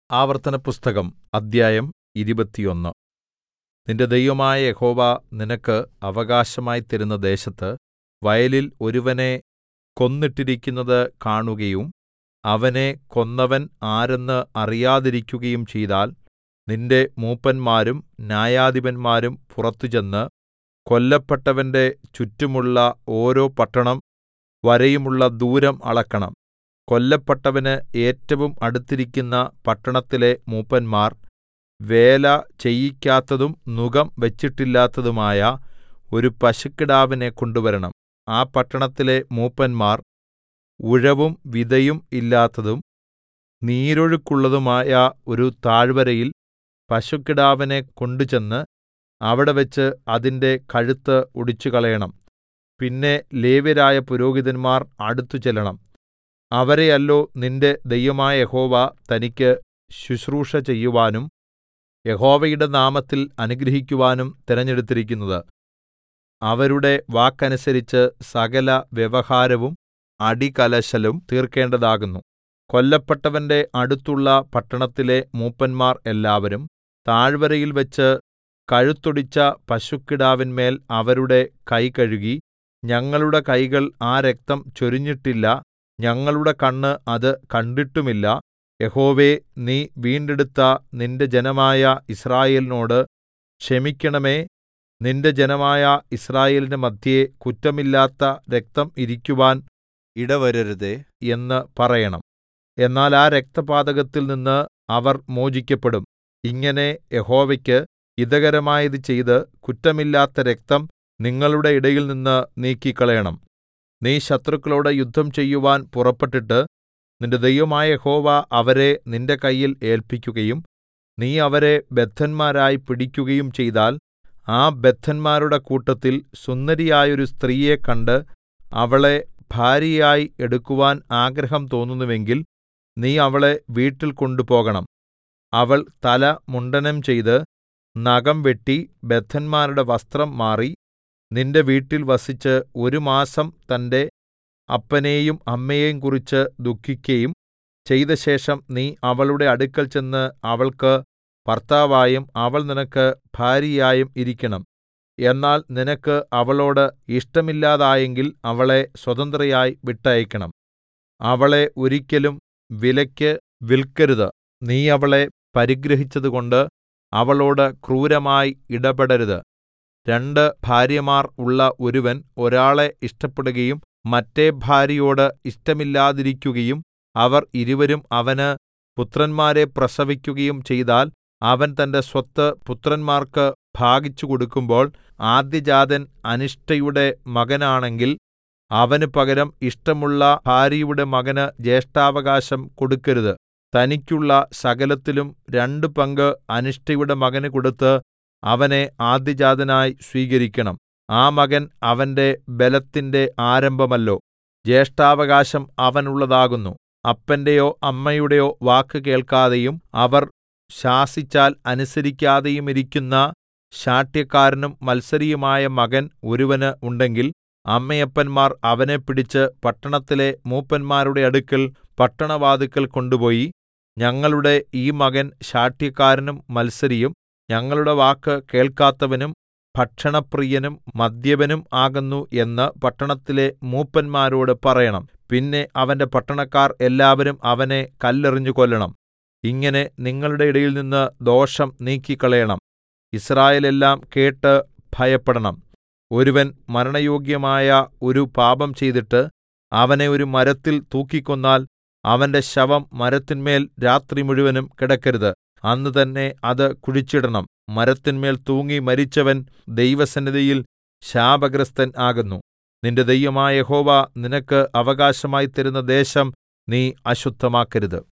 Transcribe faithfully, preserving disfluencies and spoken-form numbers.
ആവർത്തനപുസ്തകം അദ്ധ്യായം ഇരുപത്തിയൊന്ന്. നിന്റെ ദൈവമായ യഹോവ നിനക്ക് അവകാശമായി തരുന്ന ദേശത്ത് വയലിൽ ഒരുവനെ കൊന്നിട്ടിരിക്കുന്നത് കാണുകയും അവനെ കൊന്നവൻ ആരെന്ന് അറിയാതിരിക്കുകയും ചെയ്താൽ നിന്റെ മൂപ്പന്മാരും ന്യായാധിപന്മാരും പുറത്തു ചെന്ന് കൊല്ലപ്പെട്ടവന്റെ ചുറ്റുമുള്ള ഓരോ പട്ടണം വരെയുമുള്ള ദൂരം അളക്കണം. കൊല്ലപ്പെട്ടവന് ഏറ്റവും അടുത്തിരിക്കുന്ന പട്ടണത്തിലെ മൂപ്പന്മാർ വേല ചെയ്യിക്കാത്തതും നുകം വച്ചിട്ടില്ലാത്തതുമായ ഒരു പശുക്കിടാവിനെ കൊണ്ടുവരണം. ആ പട്ടണത്തിലെ മൂപ്പന്മാർ ഉഴവും വിതയും ഇല്ലാത്തതും നീരൊഴുക്കുള്ളതുമായ ഒരു താഴ്വരയിൽ പശുക്കിടാവിനെ കൊണ്ടുചെന്ന് അവിടെവെച്ച് അതിന്റെ കഴുത്ത് ഒടിച്ചുകളയണം. പിന്നെ ലേവ്യരായ പുരോഹിതന്മാർ അടുത്തു ചെല്ലണം. അവരെയല്ലോ നിന്റെ ദൈവമായ യഹോവ തനിക്ക് ശുശ്രൂഷ ചെയ്യുവാനും യഹോവയുടെ നാമത്തിൽ അനുഗ്രഹിക്കുവാനും തിരഞ്ഞെടുത്തിരിക്കുന്നത്. അവരുടെ വാക്കനുസരിച്ച് സകല വ്യവഹാരവും അടികലശലും തീർക്കേണ്ടതാകുന്നു. കൊല്ലപ്പെട്ടവന്റെ അടുത്തുള്ള പട്ടണത്തിലെ മൂപ്പന്മാർ എല്ലാവരും താഴ്വരയിൽ വെച്ച് കഴുത്തൊടിച്ച പശുക്കിടാവിന്മേൽ അവരുടെ കൈ കഴുകി, ഞങ്ങളുടെ കൈകൾ ആ രക്തം ചൊരിഞ്ഞിട്ടില്ല, ഞങ്ങളുടെ കണ്ണ് അത് കണ്ടിട്ടുമില്ല. യഹോവേ, നീ വീണ്ടെടുത്ത നിന്റെ ജനമായ യിസ്രായേലിനോട് ക്ഷമിക്കണമേ. നിന്റെ ജനമായ യിസ്രായേലിന്റെ മദ്ധ്യേ കുറ്റമില്ലാത്ത രക്തം ഇരിക്കുവാൻ ഇടവരരുതേ എന്ന് പറയണം. എന്നാൽ ആ രക്തപാതകത്തിൽ നിന്ന് അവർ മോചിക്കപ്പെടും. ഇങ്ങനെ യഹോവയ്ക്ക് ഹിതകരമായത് ചെയ്ത് കുറ്റമില്ലാത്ത രക്തം നിങ്ങളുടെ ഇടയിൽനിന്ന് നീക്കിക്കളയണം. നീ ശത്രുക്കളോട് യുദ്ധം ചെയ്യുവാൻ പുറപ്പെട്ടിട്ട് നിന്റെ ദൈവമായ യഹോവ അവരെ നിന്റെ കയ്യിൽ ഏല്പിക്കുകയും നീ അവരെ ബദ്ധന്മാരായി പിടിക്കുകയും ചെയ്താൽ, ആ ബദ്ധന്മാരുടെ കൂട്ടത്തിൽ സുന്ദരിയായൊരു സ്ത്രീയെ കണ്ട് അവളെ ഭാര്യയായി എടുക്കുവാൻ ആഗ്രഹം തോന്നുന്നുവെങ്കിൽ നീ അവളെ വീട്ടിൽ കൊണ്ടുപോകണം. അവൾ തല മുണ്ഡനം ചെയ്ത് നഖം വെട്ടി ബദ്ധന്മാരുടെ വസ്ത്രം മാറി നിന്റെ വീട്ടിൽ വസിച്ച് ഒരു മാസം തന്റെ അപ്പനെയും അമ്മയെയും കുറിച്ച് ദുഃഖിക്കയും ചെയ്തശേഷം നീ അവളുടെ അടുക്കൽ ചെന്ന് അവൾക്ക് ഭർത്താവായും അവൾ നിനക്ക് ഭാര്യയായും ഇരിക്കണം. എന്നാൽ നിനക്ക് അവളോട് ഇഷ്ടമില്ലാതായെങ്കിൽ അവളെ സ്വതന്ത്രയായി വിട്ടയക്കണം. അവളെ ഒരിക്കലും വിലയ്ക്ക് വിൽക്കരുത്. നീ അവളെ പരിഗ്രഹിച്ചതുകൊണ്ട് അവളോട് ക്രൂരമായി ഇടപെടരുത്. രണ്ട് ഭാര്യമാർ ഉള്ള ഒരുവൻ ഒരാളെ ഇഷ്ടപ്പെടുകയും മറ്റെ ഭാര്യയോട് ഇഷ്ടമില്ലാതിരിക്കുകയും അവർ ഇരുവരും അവന് പുത്രന്മാരെ പ്രസവിക്കുകയും ചെയ്താൽ, അവൻ തന്റെ സ്വത്ത് പുത്രന്മാർക്ക് ഭാഗിച്ചു കൊടുക്കുമ്പോൾ ആദ്യജാതൻ അനിഷ്ടയുടെ മകനാണെങ്കിൽ അവന് പകരം ഇഷ്ടമുള്ള ഭാര്യയുടെ മകന് ജ്യേഷ്ഠാവകാശം കൊടുക്കരുത്. തനിക്കുള്ള സകലത്തിലും രണ്ട് പങ്ക് അനിഷ്ടയുടെ മകന് കൊടുത്ത് അവനെ ആദ്യജാതനായി സ്വീകരിക്കണം. ആ മകൻ അവന്റെ ബലത്തിന്റെ ആരംഭമല്ലോ. ജ്യേഷ്ഠാവകാശം അവനുള്ളതാകുന്നു. അപ്പന്റെയോ അമ്മയുടെയോ വാക്ക് കേൾക്കാതെയും അവർ ശാസിച്ചാൽ അനുസരിക്കാതെയുമിരിക്കുന്ന ശാഠ്യക്കാരനും മത്സരിയുമായ മകൻ ഒരുവന് ഉണ്ടെങ്കിൽ അമ്മയപ്പന്മാർ അവനെ പിടിച്ച് പട്ടണത്തിലെ മൂപ്പന്മാരുടെ അടുക്കൽ പട്ടണവാതിൽക്കൽ കൊണ്ടുപോയി, ഞങ്ങളുടെ ഈ മകൻ ശാഠ്യക്കാരനും മത്സരിയും ഞങ്ങളുടെ വാക്ക് കേൾക്കാത്തവനും ഭക്ഷണപ്രിയനും മദ്യപനും ആകുന്നു എന്ന് പട്ടണത്തിലെ മൂപ്പന്മാരോട് പറയണം. പിന്നെ അവന്റെ പട്ടണക്കാർ എല്ലാവരും അവനെ കല്ലെറിഞ്ഞു കൊല്ലണം. ഇങ്ങനെ നിങ്ങളുടെ ഇടയിൽനിന്ന് ദോഷം നീക്കിക്കളയണം. യിസ്രായേലെല്ലാം കേട്ട് ഭയപ്പെടണം. ഒരുവൻ മരണയോഗ്യമായ ഒരു പാപം ചെയ്തിട്ട് അവനെ ഒരു മരത്തിൽ തൂക്കിക്കൊന്നാൽ അവന്റെ ശവം മരത്തിന്മേൽ രാത്രി മുഴുവനും കിടക്കരുത്. അന്ന് തന്നെ അത് കുഴിച്ചിടണം. മരത്തിന്മേൽ തൂങ്ങി മരിച്ചവൻ ദൈവസന്നിധിയിൽ ശാപഗ്രസ്തൻ ആകുന്നു. നിന്റെ ദൈവമായ യഹോവ നിനക്ക് അവകാശമായി തരുന്ന ദേശം നീ അശുദ്ധമാക്കരുത്.